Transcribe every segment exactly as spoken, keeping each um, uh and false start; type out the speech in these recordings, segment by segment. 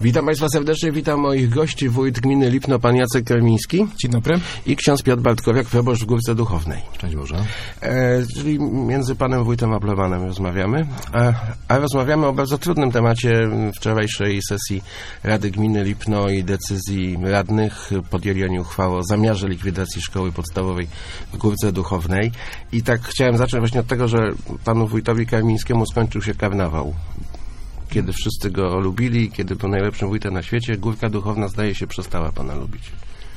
Witam Państwa serdecznie, witam moich gości, wójt gminy Lipno, pan Jacek Karmiński. Dzień dobry. I ksiądz Piotr Bartkowiak, proboszcz w Górce Duchownej. Szczęść Boże. E, czyli między panem wójtem a plebanem rozmawiamy, a, a rozmawiamy o bardzo trudnym temacie wczorajszej sesji Rady Gminy Lipno i decyzji radnych. Podjęli oni uchwałę o zamiarze likwidacji szkoły podstawowej w Górce Duchownej. I tak chciałem zacząć właśnie od tego, że panu wójtowi Karmińskiemu skończył się karnawał. Kiedy wszyscy go lubili, kiedy był najlepszym wójtem na świecie, Górka Duchowna, zdaje się, przestała pana lubić.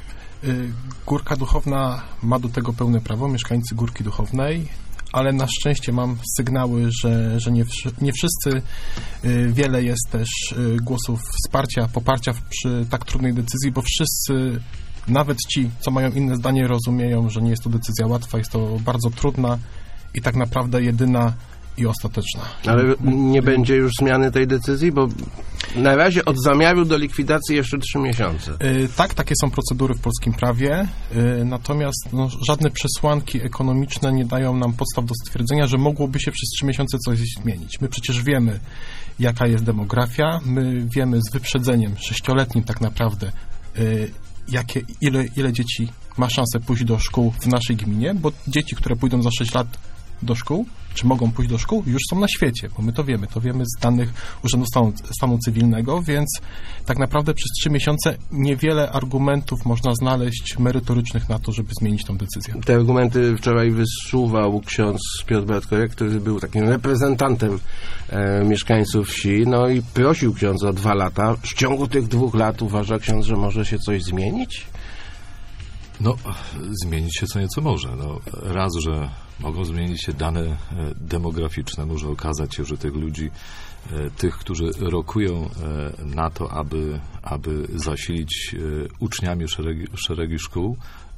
Górka Duchowna ma do tego pełne prawo, mieszkańcy Górki Duchownej, ale na szczęście mam sygnały, że, że nie, nie wszyscy, wiele jest też głosów wsparcia, poparcia przy tak trudnej decyzji, bo wszyscy, nawet ci, co mają inne zdanie, rozumieją, że nie jest to decyzja łatwa, jest to bardzo trudna i tak naprawdę jedyna i ostateczna. Ale nie będzie już zmiany tej decyzji, bo na razie od zamiaru do likwidacji jeszcze trzy miesiące. Yy, tak, takie są procedury w polskim prawie, yy, natomiast no, żadne przesłanki ekonomiczne nie dają nam podstaw do stwierdzenia, że mogłoby się przez trzy miesiące coś zmienić. My przecież wiemy, jaka jest demografia, my wiemy z wyprzedzeniem sześcioletnim tak naprawdę, yy, jakie, ile, ile dzieci ma szansę pójść do szkół w naszej gminie, bo dzieci, które pójdą za sześć lat do szkół, czy mogą pójść do szkół, już są na świecie, bo my to wiemy, to wiemy z danych Urzędu Stanu, Stanu Cywilnego, więc tak naprawdę przez trzy miesiące niewiele argumentów można znaleźć merytorycznych na to, żeby zmienić tą decyzję. Te argumenty wczoraj wysuwał ksiądz Piotr Bartkowiak, który był takim reprezentantem e, mieszkańców wsi, no i prosił ksiądz o dwa lata. W ciągu tych dwóch lat uważa ksiądz, że może się coś zmienić? No, zmienić się co nieco może. No, raz, że mogą zmienić się dane demograficzne. Może okazać się, że tych ludzi, tych, którzy rokują na to, aby, aby zasilić uczniami szeregi, szeregi szkół,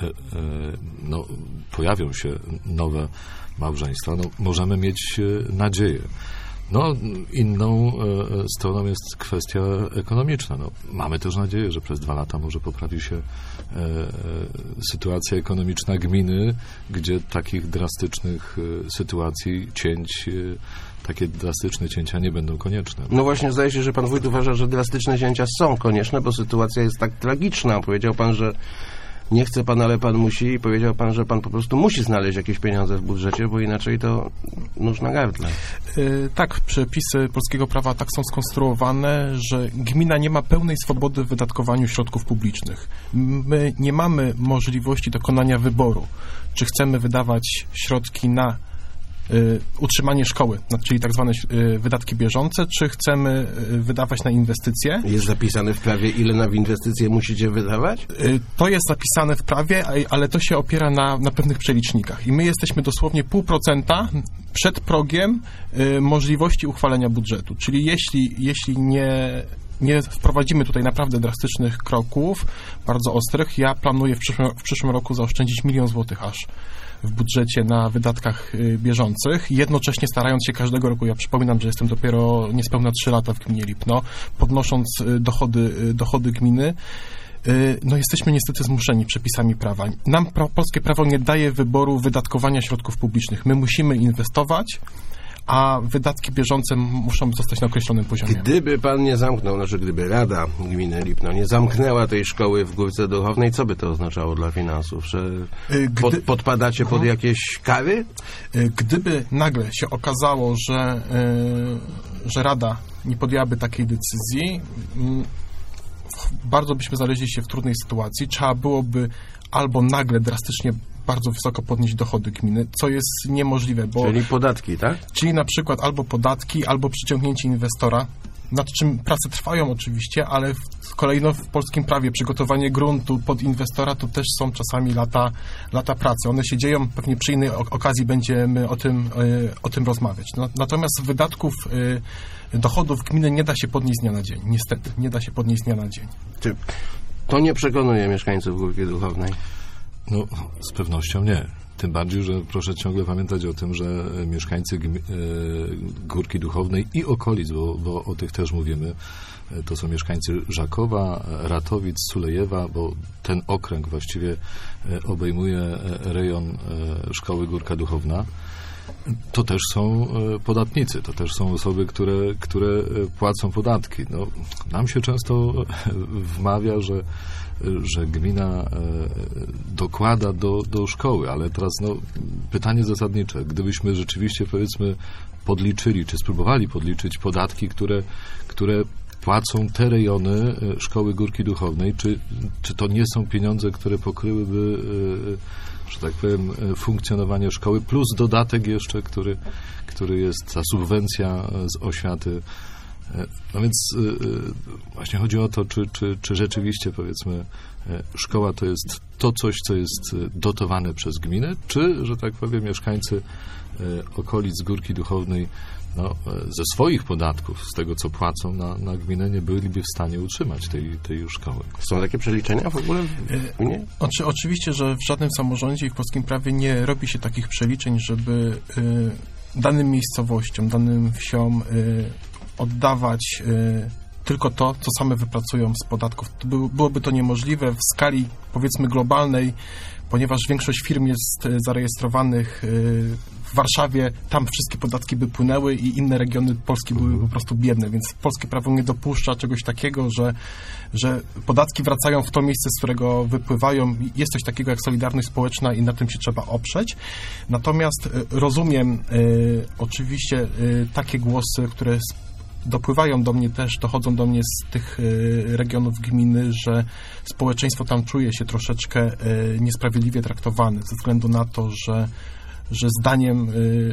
no, pojawią się nowe małżeństwa. No, możemy mieć nadzieję. No, inną e, stroną jest kwestia ekonomiczna. No, mamy też nadzieję, że przez dwa lata może poprawi się e, e, sytuacja ekonomiczna gminy, gdzie takich drastycznych e, sytuacji, cięć, e, takie drastyczne cięcia nie będą konieczne. No właśnie, zdaje się, że pan wójt uważa, że drastyczne cięcia są konieczne, bo sytuacja jest tak tragiczna. Powiedział pan, że nie chce pan, ale pan musi, i powiedział pan, że pan po prostu musi znaleźć jakieś pieniądze w budżecie, bo inaczej to nóż na gardle. Yy, tak, przepisy polskiego prawa tak są skonstruowane, że gmina nie ma pełnej swobody w wydatkowaniu środków publicznych. My nie mamy możliwości dokonania wyboru, czy chcemy wydawać środki na Y, utrzymanie szkoły, czyli tak zwane y, wydatki bieżące, czy chcemy y, wydawać na inwestycje. Jest zapisane w prawie, ile na inwestycje musicie wydawać? Y, to jest zapisane w prawie, ale to się opiera na, na pewnych przelicznikach. I my jesteśmy dosłownie pół procenta przed progiem y, możliwości uchwalenia budżetu. Czyli jeśli, jeśli nie... nie wprowadzimy tutaj naprawdę drastycznych kroków, bardzo ostrych, ja planuję w przyszłym, w przyszłym roku zaoszczędzić milion złotych aż w budżecie na wydatkach bieżących, jednocześnie starając się każdego roku, ja przypominam, że jestem dopiero niespełna trzy lata w gminie Lipno, podnosząc dochody, dochody gminy, no jesteśmy niestety zmuszeni przepisami prawa. Nam pra- polskie prawo nie daje wyboru wydatkowania środków publicznych. My musimy inwestować, a wydatki bieżące muszą zostać na określonym poziomie. Gdyby pan nie zamknął, znaczy gdyby Rada Gminy Lipno nie zamknęła tej szkoły w Górce Duchownej, co by to oznaczało dla finansów? Że pod, Gdy... podpadacie pod jakieś kary? Gdyby nagle się okazało, że, yy, że Rada nie podjęłaby takiej decyzji, yy, bardzo byśmy znaleźli się w trudnej sytuacji. Trzeba byłoby albo nagle drastycznie bardzo wysoko podnieść dochody gminy, co jest niemożliwe, bo... Czyli podatki, tak? Czyli na przykład albo podatki, albo przyciągnięcie inwestora, nad czym prace trwają oczywiście, ale w, kolejno w polskim prawie przygotowanie gruntu pod inwestora to też są czasami lata, lata pracy. One się dzieją, pewnie przy innej okazji będziemy o tym, o tym rozmawiać. Natomiast wydatków, dochodów gminy nie da się podnieść z dnia na dzień. Niestety, nie da się podnieść z dnia na dzień. Czy to nie przekonuje mieszkańców Górki Duchownej? No, z pewnością nie. Tym bardziej, że proszę ciągle pamiętać o tym, że mieszkańcy Górki Duchownej i okolic, bo, bo o tych też mówimy, to są mieszkańcy Żakowa, Ratowic, Sulejewa, bo ten okręg właściwie obejmuje rejon szkoły Górka Duchowna. to też są podatnicy, to też są osoby, które, które płacą podatki. No, nam się często wmawia, że, że gmina dokłada do, do szkoły, ale teraz no, pytanie zasadnicze. Gdybyśmy rzeczywiście, powiedzmy, podliczyli, czy spróbowali podliczyć podatki, które, które płacą te rejony Szkoły Górki Duchownej, czy, czy to nie są pieniądze, które pokryłyby, że tak powiem, funkcjonowanie szkoły, plus dodatek jeszcze, który, który jest ta subwencja z oświaty. No więc właśnie chodzi o to, czy, czy, czy rzeczywiście, powiedzmy, szkoła to jest to coś, co jest dotowane przez gminę, czy, że tak powiem, mieszkańcy okolic Górki Duchownej no, ze swoich podatków, z tego, co płacą na, na gminę, nie byliby w stanie utrzymać tej, tej szkoły. Są takie przeliczenia w ogóle w gminie? Oczy, oczywiście, że w żadnym samorządzie i w polskim prawie nie robi się takich przeliczeń, żeby y, danym miejscowościom, danym wsiom y, oddawać y, tylko to, co same wypracują z podatków. To by, byłoby to niemożliwe w skali, powiedzmy, globalnej, ponieważ większość firm jest zarejestrowanych y, w Warszawie, tam wszystkie podatki by płynęły i inne regiony Polski były po prostu biedne, więc polskie prawo nie dopuszcza czegoś takiego, że, że podatki wracają w to miejsce, z którego wypływają. Jest coś takiego jak solidarność społeczna i na tym się trzeba oprzeć. Natomiast rozumiem y, oczywiście y, takie głosy, które dopływają do mnie też, dochodzą do mnie z tych y, regionów gminy, że społeczeństwo tam czuje się troszeczkę y, niesprawiedliwie traktowane ze względu na to, że że zdaniem,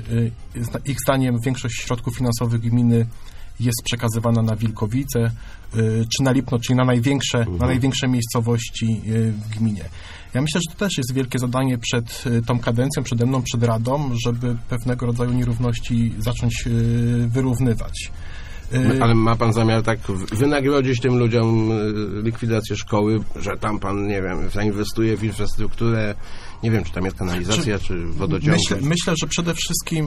ich zdaniem większość środków finansowych gminy jest przekazywana na Wilkowice, czy na Lipno, czyli na największe, mhm. na największe miejscowości w gminie. Ja myślę, że to też jest wielkie zadanie przed tą kadencją, przede mną, przed Radą, żeby pewnego rodzaju nierówności zacząć wyrównywać. Ale ma pan zamiar tak wynagrodzić tym ludziom likwidację szkoły, że tam pan, nie wiem, zainwestuje w infrastrukturę, nie wiem, czy tam jest kanalizacja, czy, czy wodociąg? Myślę, myślę, że przede wszystkim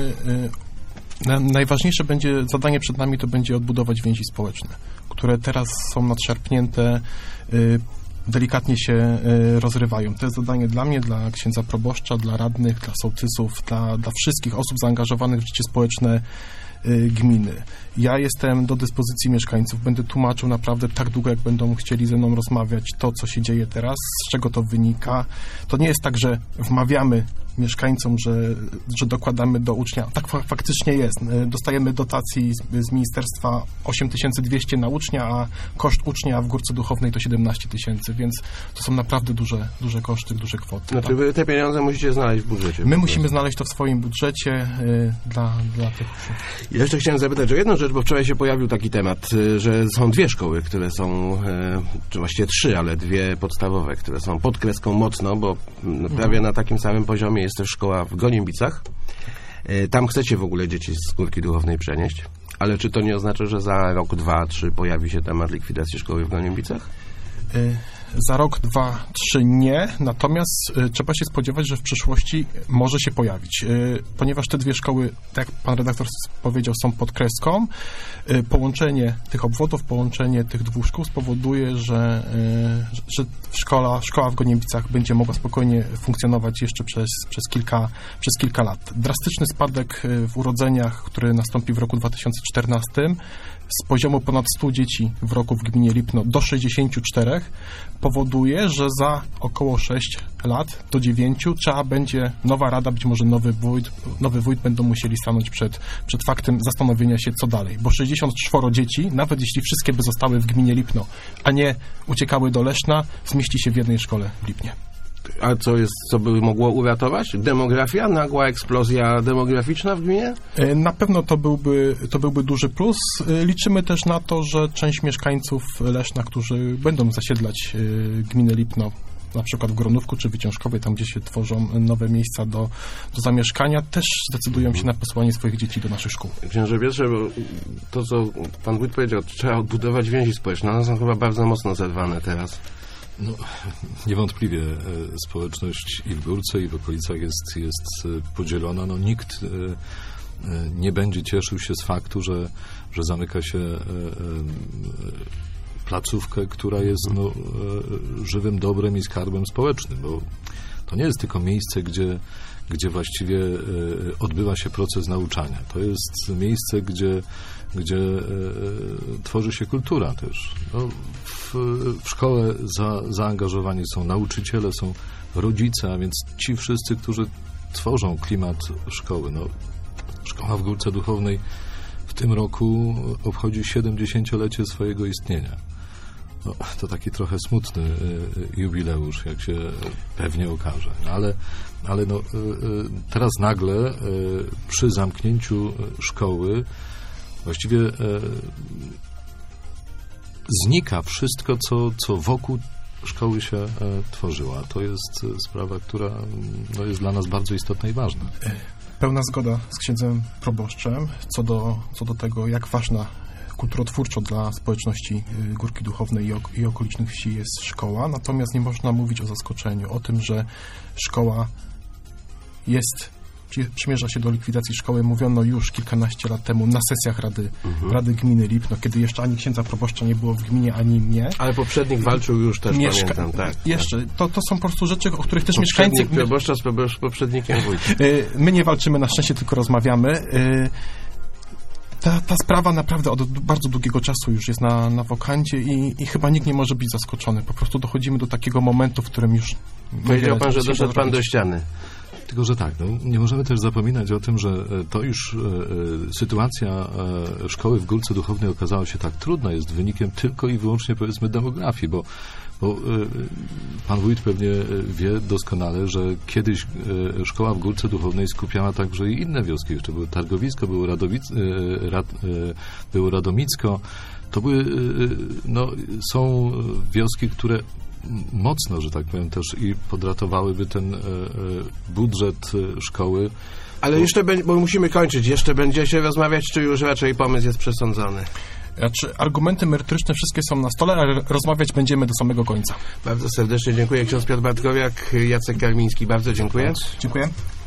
yy, yy, najważniejsze będzie, zadanie przed nami to będzie odbudować więzi społeczne, które teraz są nadszarpnięte, yy, delikatnie się y, rozrywają. To jest zadanie dla mnie, dla księdza proboszcza, dla radnych, dla sołtysów, dla, dla wszystkich osób zaangażowanych w życie społeczne y, gminy. Ja jestem do dyspozycji mieszkańców, będę tłumaczył naprawdę tak długo, jak będą chcieli ze mną rozmawiać to, co się dzieje teraz, z czego to wynika. To nie jest tak, że wmawiamy mieszkańcom, że, że dokładamy do ucznia. Tak fa- faktycznie jest. Dostajemy dotacji z, z ministerstwa osiem tysięcy dwieście na ucznia, a koszt ucznia w Górce Duchownej to siedemnaście tysięcy, więc to są naprawdę duże, duże koszty, duże kwoty. Znaczy wy te pieniądze musicie znaleźć w budżecie. My musimy znaleźć to w swoim budżecie y, dla, dla tych uczniów. Ja jeszcze chciałem zapytać o jedną rzecz, bo wczoraj się pojawił taki temat, y, że są dwie szkoły, które są, y, czy właściwie trzy, ale dwie podstawowe, które są pod kreską mocno, bo y, prawie na takim samym poziomie jest też szkoła w Goniembicach. Tam chcecie w ogóle dzieci z Górki Duchownej przenieść, ale czy to nie oznacza, że za rok, dwa, trzy pojawi się temat likwidacji szkoły w Goniembicach? Y- Za rok, dwa, trzy nie, natomiast y, trzeba się spodziewać, że w przyszłości może się pojawić, y, ponieważ te dwie szkoły, tak jak pan redaktor powiedział, są pod kreską. Y, połączenie tych obwodów, połączenie tych dwóch szkół spowoduje, że, y, że szkoła, szkoła w Goniembicach będzie mogła spokojnie funkcjonować jeszcze przez, przez, kilka, przez kilka lat. Drastyczny spadek w urodzeniach, który nastąpi w roku dwa tysiące czternastym, z poziomu ponad stu dzieci w roku w gminie Lipno do sześćdziesięciu czterech powoduje, że za około sześć lat do dziewięciu trzeba będzie nowa rada, być może nowy wójt, nowy wójt będą musieli stanąć przed, przed faktem zastanowienia się, co dalej. Bo sześćdziesiąt cztery dzieci, nawet jeśli wszystkie by zostały w gminie Lipno, a nie uciekały do Leszna, zmieści się w jednej szkole w Lipnie. A co jest, co by mogło uratować? Demografia? Nagła eksplozja demograficzna w gminie? Na pewno to byłby, to byłby duży plus. Liczymy też na to, że część mieszkańców Leszna, którzy będą zasiedlać gminę Lipno, na przykład w Gronówku czy Wyciążkowie, tam gdzie się tworzą nowe miejsca do, do zamieszkania, też zdecydują się na posłanie swoich dzieci do naszych szkół. Księże Piotrze, bo to, co pan wójt powiedział, trzeba odbudować więzi społeczne. One są chyba bardzo mocno zerwane teraz. No, niewątpliwie społeczność i w Górce, i w okolicach jest, jest podzielona. No, nikt nie będzie cieszył się z faktu, że, że zamyka się placówkę, która jest no, żywym dobrem i skarbem społecznym, bo To nie jest tylko miejsce, gdzie, gdzie właściwie e, odbywa się proces nauczania. To jest miejsce, gdzie, gdzie e, tworzy się kultura też. No, w, w szkołę za, zaangażowani są nauczyciele, są rodzice, a więc ci wszyscy, którzy tworzą klimat szkoły. No, szkoła w Górce Duchownej w tym roku obchodzi siedemdziesięciolecie swojego istnienia. No, to taki trochę smutny y, jubileusz, jak się pewnie okaże. No, ale ale no, y, y, teraz nagle y, przy zamknięciu szkoły właściwie y, znika wszystko, co, co wokół szkoły się y, tworzyła. To jest sprawa, która no, jest dla nas bardzo istotna i ważna. Pełna zgoda z księdzem proboszczem co do, co do tego, jak ważna kulturotwórczo dla społeczności Górki Duchownej i, ok- i okolicznych wsi jest szkoła, natomiast nie można mówić o zaskoczeniu, o tym, że szkoła jest, przymierza się do likwidacji szkoły, mówiono już kilkanaście lat temu na sesjach Rady, mhm. Rady Gminy Lipno, kiedy jeszcze ani księdza proboszcza nie było w gminie, ani mnie. Ale poprzednik walczył już też, Mieszka- pamiętam, tak. Jeszcze, to, to są po prostu rzeczy, o których też poprzednik mieszkańcy... proboszcza z probosz- poprzednikiem wójta. My nie walczymy, na szczęście tylko rozmawiamy. Ta, ta sprawa naprawdę od bardzo długiego czasu już jest na, na wokandzie i, i chyba nikt nie może być zaskoczony. Po prostu dochodzimy do takiego momentu, w którym już... Powiedział pan, że doszedł pan do ściany. Tylko, że tak, no, nie możemy też zapominać o tym, że to już e, sytuacja e, szkoły w Górce Duchownej okazała się tak trudna, jest wynikiem tylko i wyłącznie, powiedzmy, demografii, bo, bo e, pan wójt pewnie wie doskonale, że kiedyś e, szkoła w Górce Duchownej skupiała także i inne wioski. Jeszcze było Targowisko, było, Radowic, e, Rad, e, było Radomicko. To były, e, no, są wioski, które mocno, że tak powiem, też i podratowałyby ten e, e, budżet szkoły. Ale bo... jeszcze, be- bo musimy kończyć, jeszcze będzie się rozmawiać, czy już raczej pomysł jest przesądzony? Znaczy, argumenty merytoryczne wszystkie są na stole, ale rozmawiać będziemy do samego końca. Bardzo serdecznie dziękuję. Ksiądz Piotr Bartkowiak, Jacek Karmiński, bardzo dziękuję. Dziękuję.